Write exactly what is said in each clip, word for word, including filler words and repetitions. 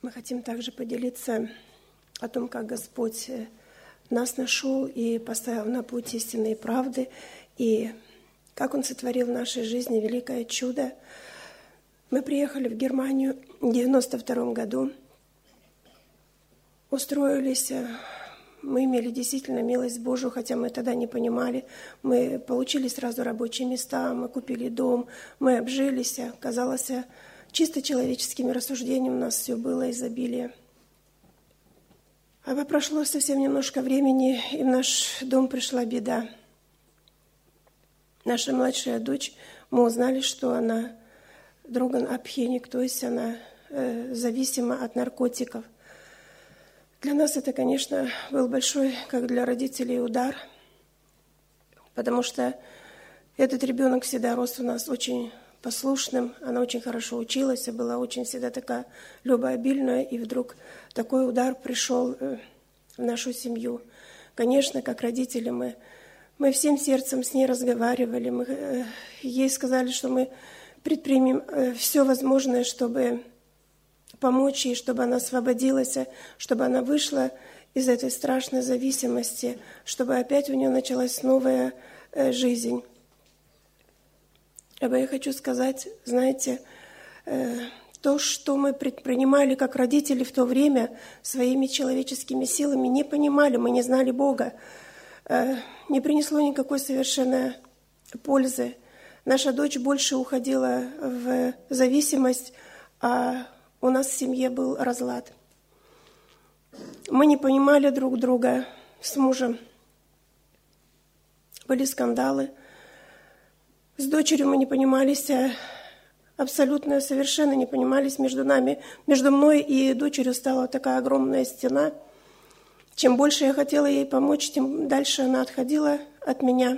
Мы хотим также поделиться о том, как Господь нас нашел и поставил на путь истинной правды, и как Он сотворил в нашей жизни великое чудо. Мы приехали в Германию в девяносто втором году, устроились, мы имели действительно милость Божию, хотя мы тогда не понимали. Мы получили сразу рабочие места, мы купили дом, мы обжились. Казалось, чисто человеческими рассуждениями у нас все было изобилие. А прошло совсем немножко времени, и в наш дом пришла беда. Наша младшая дочь, мы узнали, что она дроган-абхеник, то есть она э, зависима от наркотиков. Для нас это, конечно, был большой, как для родителей, удар, потому что этот ребенок всегда рос у нас очень послушным, она очень хорошо училась, была очень всегда такая любообильная, и вдруг такой удар пришел в нашу семью. Конечно, как родители мы, мы всем сердцем с ней разговаривали, мы ей сказали, что мы предпримем все возможное, чтобы помочь ей, чтобы она освободилась, чтобы она вышла из этой страшной зависимости, чтобы опять у нее началась новая жизнь. Я хочу сказать, знаете, то, что мы предпринимали как родители в то время своими человеческими силами, не понимали, мы не знали Бога, не принесло никакой совершенно пользы. Наша дочь больше уходила в зависимость, а у нас в семье был разлад. Мы не понимали друг друга с мужем. Были скандалы. С дочерью мы не понимались, абсолютно, совершенно не понимались между нами. Между мной и дочерью стала такая огромная стена. Чем больше я хотела ей помочь, тем дальше она отходила от меня.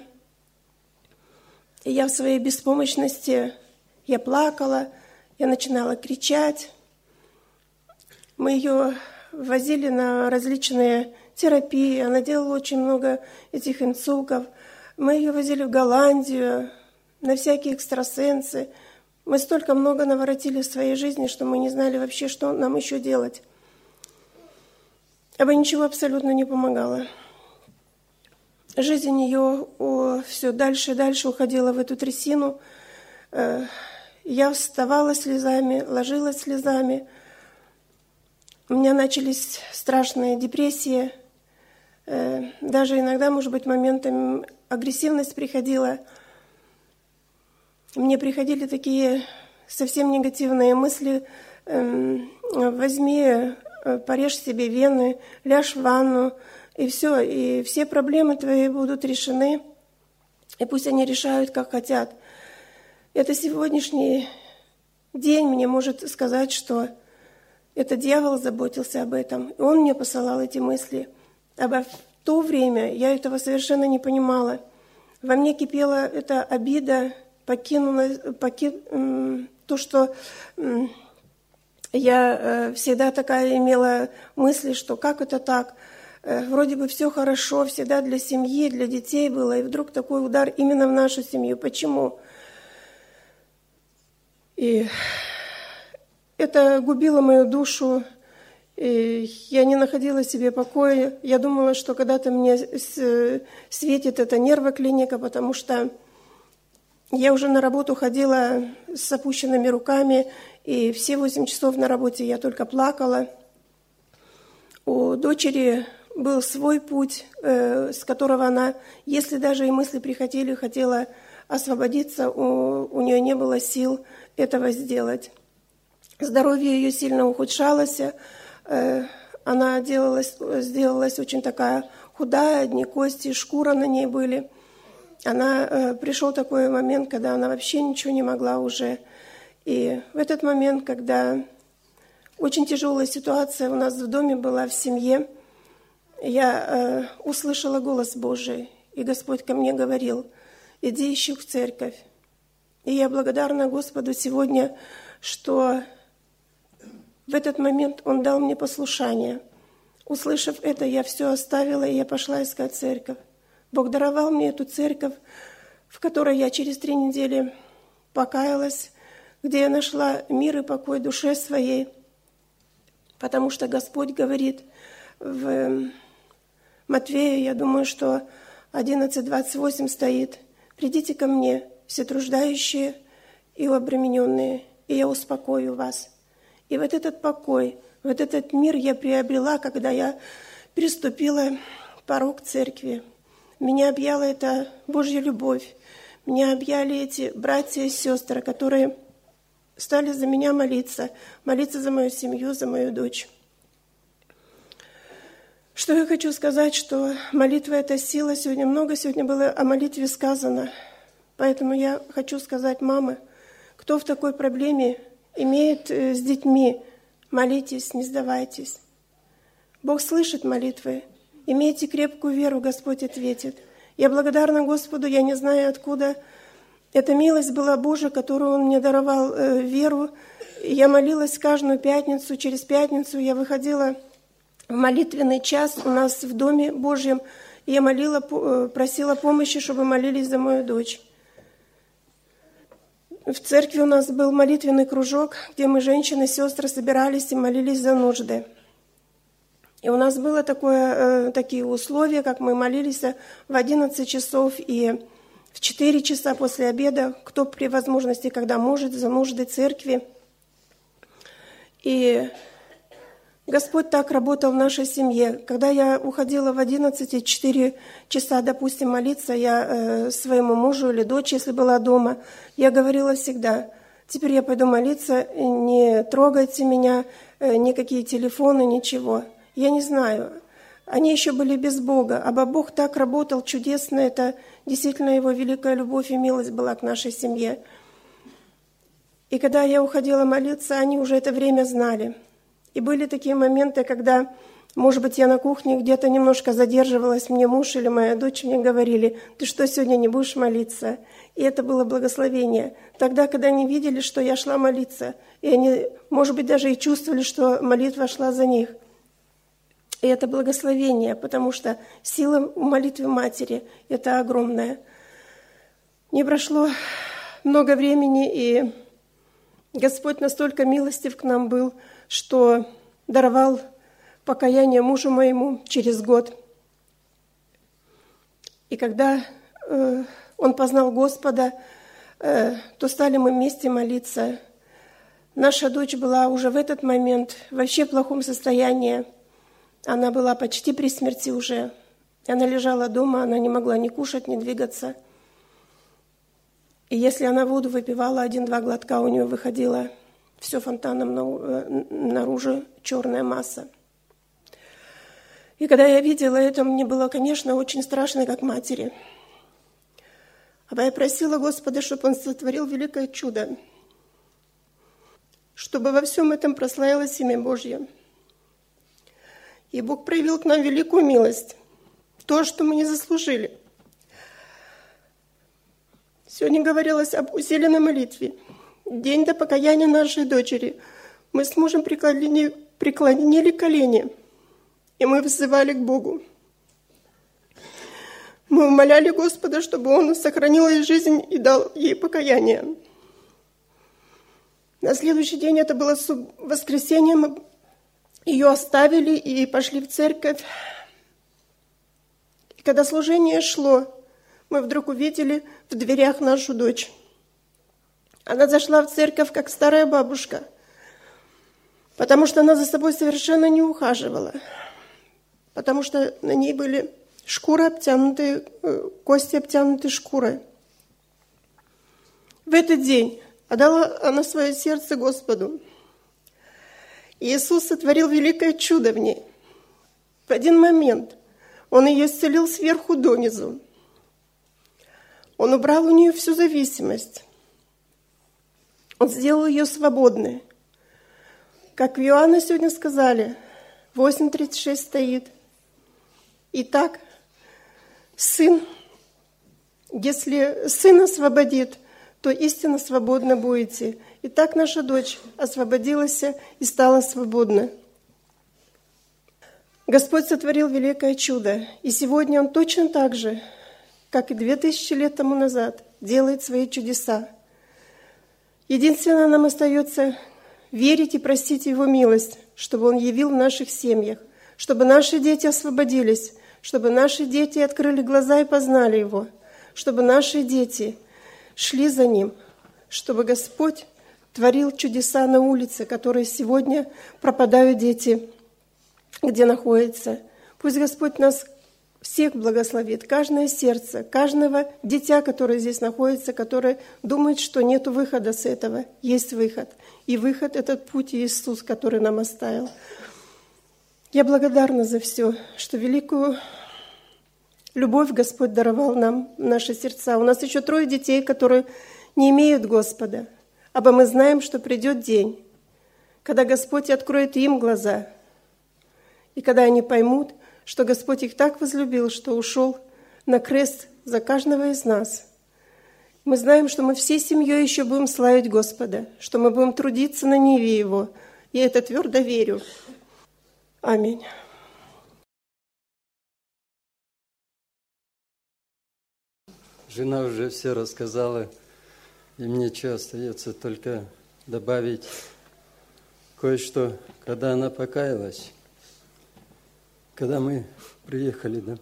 И я в своей беспомощности, я плакала, я начинала кричать. Мы ее возили на различные терапии, она делала очень много этих инсультов. Мы ее возили в Голландию, на всякие экстрасенсы. Мы столько много наворотили в своей жизни, что мы не знали вообще, что нам еще делать. А бы ничего абсолютно не помогало. Жизнь ее о, все дальше и дальше уходила в эту трясину. Я вставала слезами, ложилась слезами. У меня начались страшные депрессии. Даже иногда, может быть, моментами агрессивность приходила. Мне приходили такие совсем негативные мысли. Возьми, порежь себе вены, ляжь в ванну, и все. И все проблемы твои будут решены. И пусть они решают, как хотят. Это сегодняшний день мне может сказать, что это дьявол заботился об этом, и он мне посылал эти мысли. А в то время я этого совершенно не понимала. Во мне кипела эта обида, покинула, поки, то, что я всегда такая имела мысли, что как это так? Вроде бы все хорошо, всегда для семьи, для детей было, и вдруг такой удар именно в нашу семью. Почему? И это губило мою душу, и я не находила себе покоя. Я думала, что когда-то мне светит эта нервоклиника, потому что я уже на работу ходила с опущенными руками, и все восемь часов на работе я только плакала. У дочери был свой путь, с которого она, если даже и мысли приходили, хотела освободиться, у, у нее не было сил этого сделать. Здоровье ее сильно ухудшалось, она делалась, сделалась очень такая худая, одни кости, шкура на ней были. Она, пришел такой момент, когда она вообще ничего не могла уже. И в этот момент, когда очень тяжелая ситуация у нас в доме была, в семье, я услышала голос Божий, и Господь ко мне говорил: иди ищи в церковь. И я благодарна Господу сегодня, что в этот момент Он дал мне послушание. Услышав это, я все оставила, и я пошла искать церковь. Бог даровал мне эту церковь, в которой я через три недели покаялась, где я нашла мир и покой душе своей. Потому что Господь говорит в Матфея, я думаю, что одиннадцать двадцать восемь стоит: «Придите ко мне, все труждающие и обремененные, и я успокою вас». И вот этот покой, вот этот мир я приобрела, когда я переступила порог церкви. Меня объяла эта Божья любовь. Меня объяли эти братья и сестры, которые стали за меня молиться, молиться за мою семью, за мою дочь. Что я хочу сказать, что молитва – это сила. Сегодня много сегодня было о молитве сказано. Поэтому я хочу сказать, мамы, кто в такой проблеме имеет с детьми, молитесь, не сдавайтесь. Бог слышит молитвы. Имейте крепкую веру, Господь ответит. Я благодарна Господу, я не знаю, откуда эта милость была Божия, которую Он мне даровал э, веру. Я молилась каждую пятницу, через пятницу я выходила в молитвенный час у нас в Доме Божьем. И я молила, просила помощи, чтобы молились за мою дочь. В церкви у нас был молитвенный кружок, где мы, женщины, сестры, собирались и молились за нужды. И у нас было такое, такие условия, как мы молились в одиннадцать часов и в четыре часа после обеда, кто при возможности, когда может, за нужды церкви. И Господь так работал в нашей семье. Когда я уходила в одиннадцать и четыре часа, допустим, молиться, я э, своему мужу или дочь, если была дома, я говорила всегда: теперь я пойду молиться, не трогайте меня, э, никакие телефоны, ничего. Я не знаю. Они еще были без Бога, а Бог так работал чудесно. Это действительно Его великая любовь и милость была к нашей семье. И когда я уходила молиться, они уже это время знали. И были такие моменты, когда, может быть, я на кухне где-то немножко задерживалась, мне муж или моя дочь мне говорили: ты что, сегодня не будешь молиться? И это было благословение. Тогда, когда они видели, что я шла молиться, и они, может быть, даже и чувствовали, что молитва шла за них. И это благословение, потому что сила молитвы матери – это огромная. Не прошло много времени, и Господь настолько милостив к нам был, что даровал покаяние мужу моему через год. И когда э, он познал Господа, э, то стали мы вместе молиться. Наша дочь была уже в этот момент вообще в плохом состоянии. Она была почти при смерти уже. Она лежала дома, она не могла ни кушать, ни двигаться. И если она воду выпивала, один-два глотка, у нее выходила все фонтаном наружу, черная масса. И когда я видела это, мне было, конечно, очень страшно, как матери. А я просила Господа, чтобы Он сотворил великое чудо, чтобы во всем этом прославилось имя Божье. И Бог проявил к нам великую милость, то, что мы не заслужили. Сегодня говорилось об усиленной молитве. День до покаяния нашей дочери. Мы с мужем преклонили, преклонили колени, и мы взывали к Богу. Мы умоляли Господа, чтобы Он сохранил ей жизнь и дал ей покаяние. На следующий день, это было воскресенье, мы ее оставили и пошли в церковь. И когда служение шло, мы вдруг увидели в дверях нашу дочь. Она зашла в церковь, как старая бабушка, потому что она за собой совершенно не ухаживала, потому что на ней были шкуры обтянутые, кости обтянутые шкурой. В этот день отдала она свое сердце Господу. И Иисус сотворил великое чудо в ней. В один момент Он ее исцелил сверху донизу. Он убрал у нее всю зависимость. Он сделал ее свободной. Как в Иоанна сегодня сказали, восемь тридцать шесть стоит. Итак, Сын, если Сын освободит, то истинно свободны будете. И так наша дочь освободилась и стала свободна. Господь сотворил великое чудо. И сегодня Он точно так же, как и две тысячи лет тому назад, делает свои чудеса. Единственное, нам остается верить и простить Его милость, чтобы Он явил в наших семьях, чтобы наши дети освободились, чтобы наши дети открыли глаза и познали Его, чтобы наши дети шли за Ним, чтобы Господь творил чудеса на улице, которые сегодня пропадают дети, где находятся. Пусть Господь нас всех благословит, каждое сердце, каждого дитя, которое здесь находится, которое думает, что нет выхода с этого. Есть выход. И выход – этот путь Иисус, который нам оставил. Я благодарна за все, что великую любовь Господь даровал нам в наши сердца. У нас еще трое детей, которые не имеют Господа. Або мы знаем, что придет день, когда Господь откроет им глаза, и когда они поймут, что Господь их так возлюбил, что ушел на крест за каждого из нас. Мы знаем, что мы всей семьей еще будем славить Господа, что мы будем трудиться на ниве Его. Я это твердо верю. Аминь. Жена уже все рассказала, и мне что остается только добавить кое-что. Когда она покаялась, когда мы приехали да,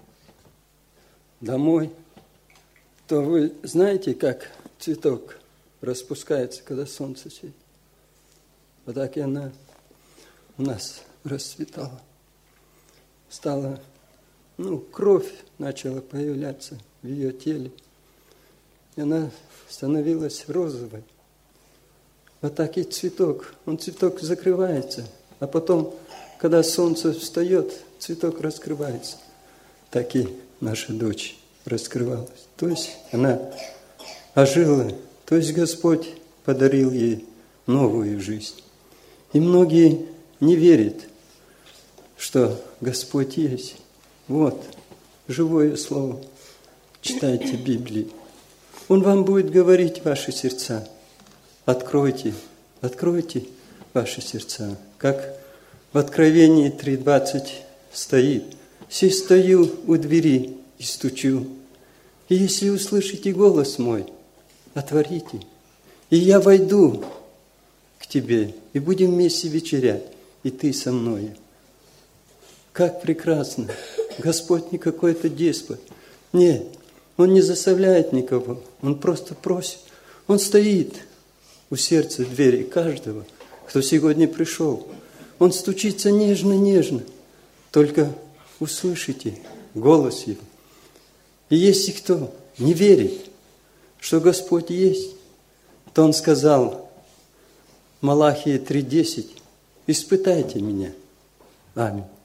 домой, то вы знаете, как цветок распускается, когда солнце светит? Вот так и она у нас расцветала. Стала, ну, кровь начала появляться в ее теле. И она становилась розовой. Вот так и цветок. Он цветок закрывается, а потом, когда солнце встает, цветок раскрывается. Так и наша дочь раскрывалась. То есть она ожила. То есть Господь подарил ей новую жизнь. И многие не верят, что Господь есть. Вот, живое слово. Читайте Библию. Он вам будет говорить в ваши сердца. Откройте, откройте ваши сердца. Как в Откровении три двадцать стоит. «Се стою у двери и стучу, и если услышите голос мой, отворите, и я войду к тебе, и будем вместе вечерять, и ты со мной». Как прекрасно! Господь не какой-то деспот. Нет, Он не заставляет никого, Он просто просит. Он стоит у сердца двери каждого, кто сегодня пришел. Он стучится нежно-нежно, только услышите голос Его. И если кто не верит, что Господь есть, то Он сказал, Малахия три десять, «Испытайте меня». Аминь.